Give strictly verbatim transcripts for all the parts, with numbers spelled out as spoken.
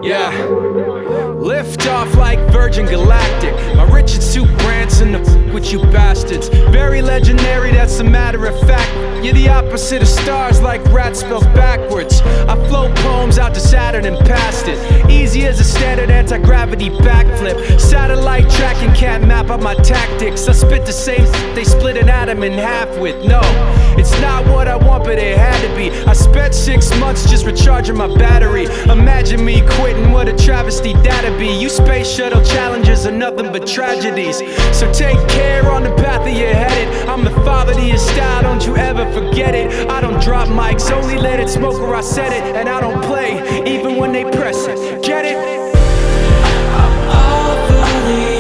Yeah. Lift off like Virgin Galactic. My Richard Soup Branson, the f with you bastards. Very legendary, that's a matter of fact. You're the opposite of stars, like rats spelled backwards. I float poems out to Saturn and past it. Easy as a standard anti-gravity backflip. Satellite tracking can't map out my tactics. I spit the same they split an atom in half with. No, it's not what I want, but it had to be. I spent six months just recharging my battery. Imagine me quitting, what a travesty that'd be. You space shuttle challenges are nothing but tragedies. So take care on the path that you're headed. I'm the father to your style, don't you ever forget it. I don't drop mics, only let it smoke where I said it. And I don't play, even when they press it. Get it? I'm all for the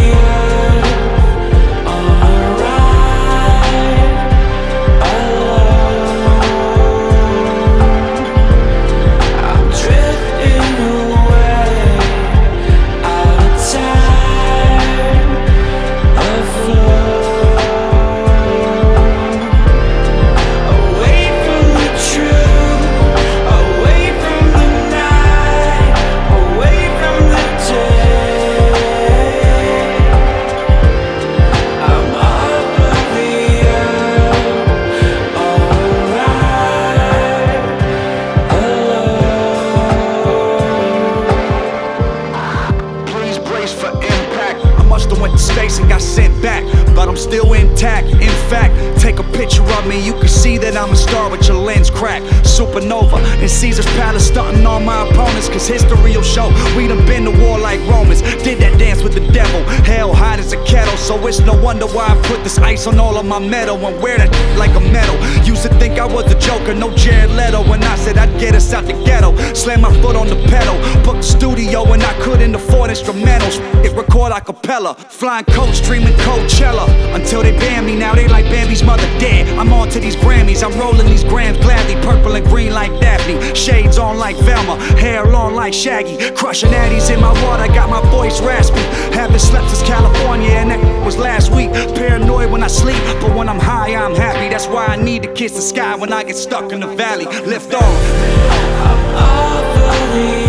space and got sent back, but I'm still intact. In fact, take a picture of me, you can see that I'm a star with your lens cracked. Supernova in Caesar's palace, stunting on my opponents, cause history will show we done been to war like Romans. Did that dance with the devil, hell hot as a kettle. So it's no wonder why I put this ice on all of my metal and wear that like a medal. Used to think I was a joker, no Jared Leto, when I said I'd get us out the ghetto. Slam my foot on the pedal, booked the studio and I couldn't afford instrumentals. It record a cappella, flying coach, streaming Coachella. Until they ban me, now they like Bambi's mother dead. I'm on to these Grammys, I'm rolling these grams gladly. Purple and green like Daphne, shades on like Velma, hair long like Shaggy. Crushing addies in my water, got my voice raspy. Haven't slept since California and that was last week. Paranoid when I sleep, but when I'm high I'm happy. That's why I need to kiss the sky when I get stuck in the valley. Lift off. I'm all for the